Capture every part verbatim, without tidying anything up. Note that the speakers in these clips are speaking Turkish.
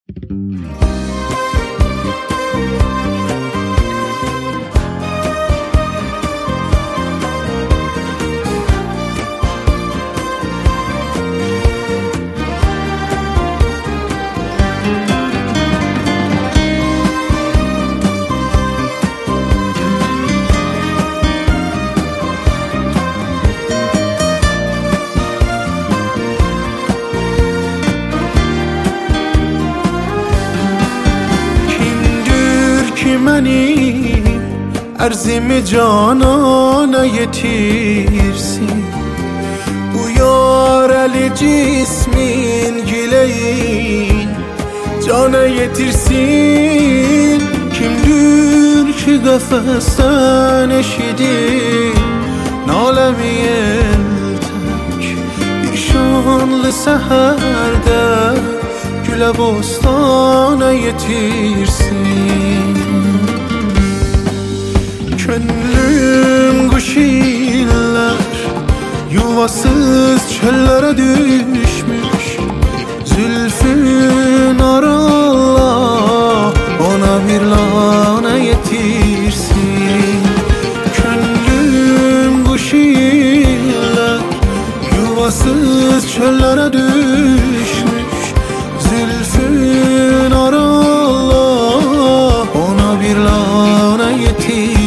Məni ərzimi canana yetirsin, bu yarəli cismin gileyin cana yetirsin. Kimdir ki qəfəsdən eşidir naləmi eltək, bir şanlı səhərdə gülə bostana yetirsin. Könlüm kuş iller yuvasız çöllere düşmüş, zülfün arallah ona bir lana yetirsin. Könlüm kuş iller yuvasız çöllere düşmüş, zülfün arallah ona bir lana yetirsin.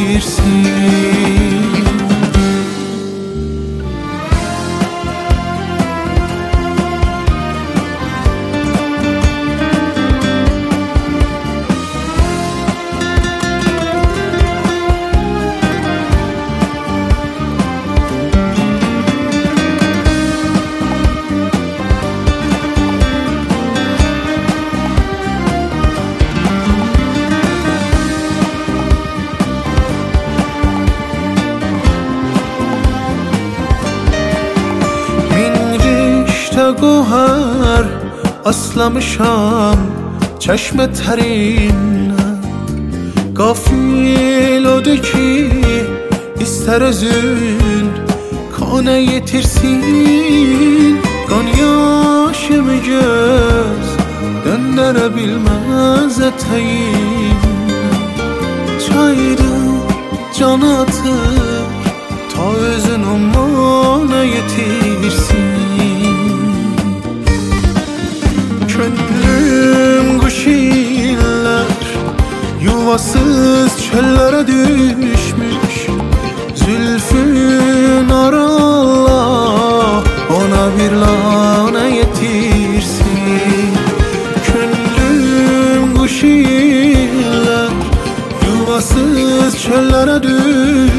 Goher aslamışam çeşme terinle, gafil odur ki ister özün kana yetirsin. Kan yaşımı göz döndürebilmez eteğin, çaydır can atır ta özün umana yetirsin. Könlüm kuş iller yuvasız çöllere düşmüş, zülfün arallah ona bir lana yetirsin. Könlüm kuş iller yuvasız çöllere düşmüş,